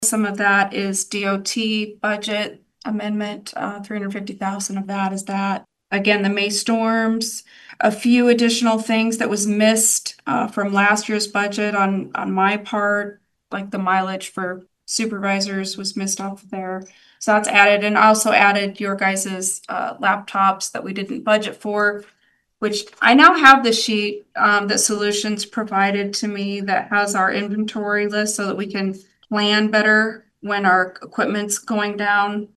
Some of that is DOT budget amendment, 350,000 of that is that. Again, the May storms, a few additional things that was missed from last year's budget on my part, like the mileage for supervisors was missed off of there. So that's added, and also added your guys's laptops that we didn't budget for, which I now have the sheet that Solutions provided to me that has our inventory list so that we can plan better when our equipment's going down.